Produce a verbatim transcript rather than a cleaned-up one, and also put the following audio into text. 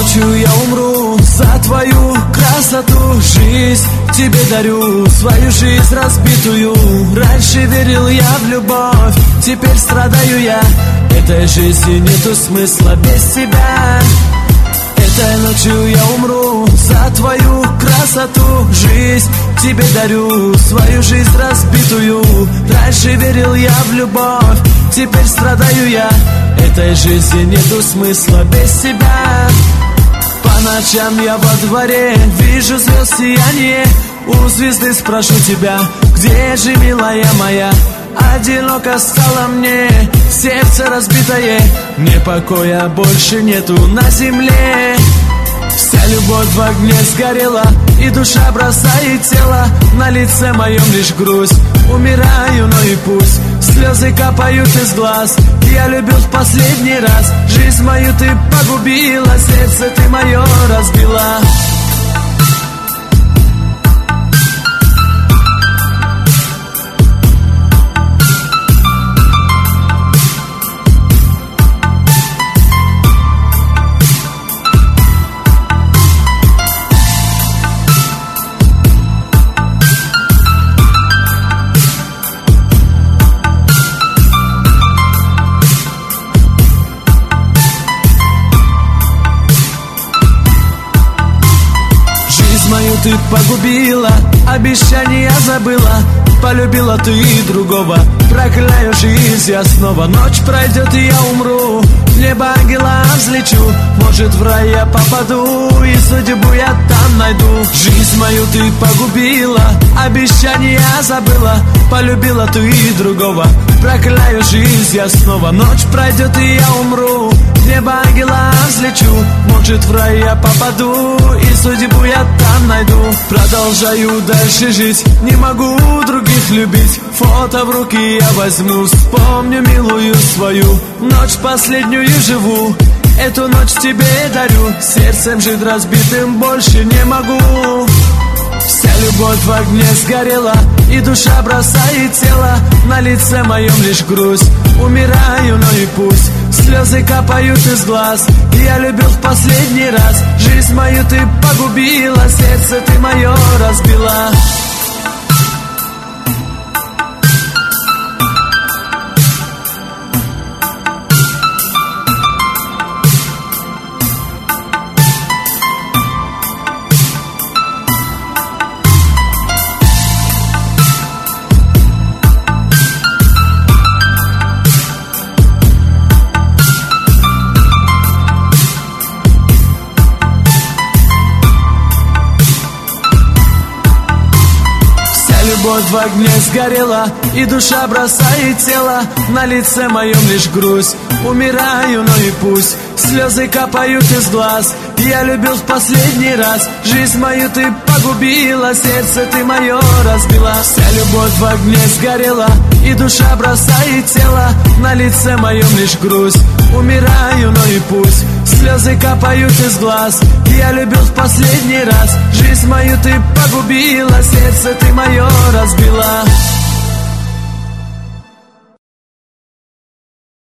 ночью я умру за твою красоту. Жизнь тебе дарю, свою жизнь разбитую. Раньше верил я в любовь, теперь страдаю я. Этой жизни нету смысла без тебя. Этой ночью я умру за твою красоту. Жизнь тебе дарю, свою жизнь разбитую. Раньше верил я в любовь, теперь страдаю я. Этой жизни нету смысла без тебя. По ночам я во дворе вижу звезд сияние. У звезды спрошу тебя, где же, милая моя? Одиноко стало мне, сердце разбитое, мне покоя больше нету на земле. Вся любовь в огне сгорела, и душа бросает тело. На лице моем лишь грусть, умираю, но и пусть. Слезы капают из глаз, я любил в последний раз. Жизнь мою ты погубила, сердце ты мое разбила. Мою ты погубила, обещания забыла. Полюбила ты другого, прокляю жизнь я снова. Ночь пройдет и я умру, в небо ангела взлечу. Может в рай я попаду, и судьбу я там найду. Жизнь мою ты погубила, обещания забыла. Полюбила ты другого, прокляю жизнь я снова. Ночь пройдет и я умру, в небо ангела взлечу. Может в рай я попаду, и судьбу я там найду. Продолжаю дальше жить, не могу других любить. Фото в руки я возьму, вспомню милую свою. Ночь последнюю живу, эту ночь тебе дарю. Сердцем жить разбитым больше не могу. Вся любовь в огне сгорела, и душа бросает тело. На лице моем лишь грусть, умираю, но и пусть. Слезы капают из глаз, я любил в последний раз. Жизнь мою ты погубила, сердце ты мое разбила. Любовь в огне сгорела, и душа бросает тело. На лице моем лишь грусть, умираю, но и пусть. Слезы капают из глаз, я любил в последний раз. Жизнь мою ты погубила, сердце ты мое разбила. Вся любовь в огне сгорела, и душа бросает тело. На лице моем лишь грусть, умираю, но и пусть. Слезы капают из глаз, я любил в последний раз. Жизнь мою ты погубила, сердце ты мое разбила.